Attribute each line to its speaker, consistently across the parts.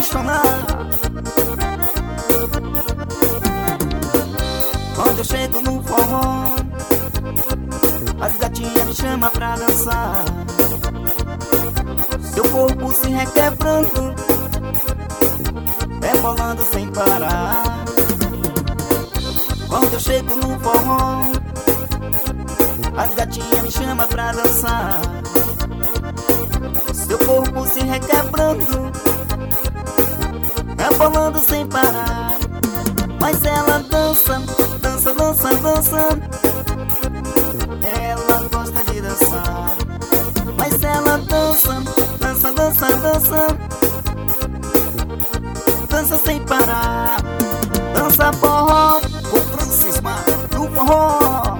Speaker 1: apaixonar. Quando eu chego no forró, as gatinhas me chamam pra dançar. Seu corpo se requebrando, rebolando sem parar. Quando eu chego no forró, as gatinhas me chamam pra dançar. Seu corpo se requebrando, rebolando sem parar. Mas ela dança, dança, dança, dança. Ela gosta de dançar. Mas ela dança, dança, dança, dança. Dança sem parar. Dança forró com Francis Mar no forró.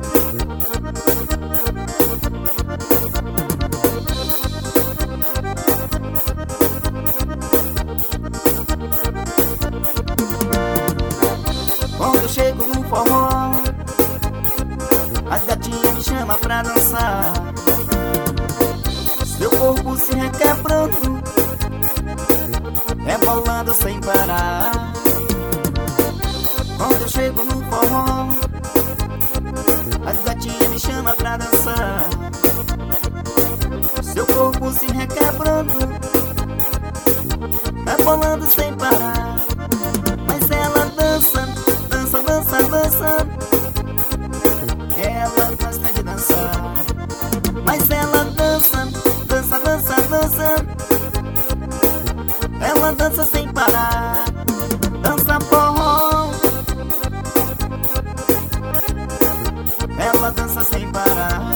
Speaker 1: Quando eu chego no forró, as gatinhas me chamam pra dançar. Seu corpo se requebrando, rebolando sem parar. Quando eu chego no forró, as gatinhas me chamam pra dançar. Seu corpo se requebrando, rebolando sem parar. Mas ela dança, dança, dança, dança. Ela gosta de dançar. Mas ela dança, dança, dança, dança. Ela dança sem parar. Dança forró. Ela dança sem parar.